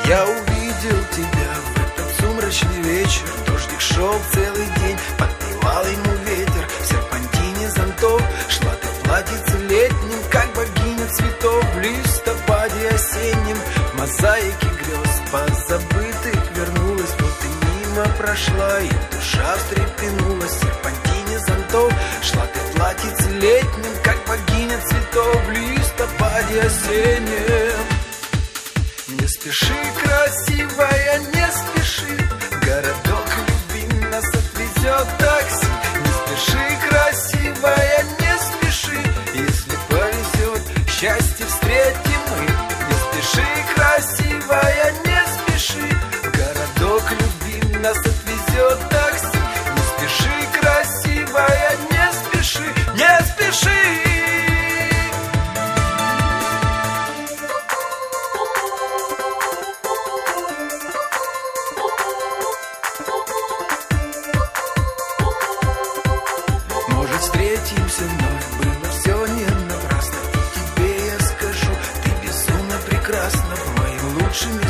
я увидел тебя в этот сумрачный вечер. Дождик шел целый день, подпевал ему ветер. В серпантине зонтов шла ты в платьице летнем, как богиня цветов в листопаде осеннем. В мозаике грез позабытых вернулась, но ты мимо прошла, и душа встрепенулась. В серпантине зонтов шла ты в платьице летнем, как богиня цветов в листопаде осеннем. Не спеши, красивая, не спеши, городок любви нас отвезет такси. Не спеши, красивая, не спеши, если повезет, счастье встретим мы. Не спеши, красивая, не спеши, городок любви нас отвезет такси. Не спеши, красивая, не спеши, не спеши. Встретимся вновь, было все не напрасно. И тебе я скажу, ты безумно прекрасна. В моем лучшем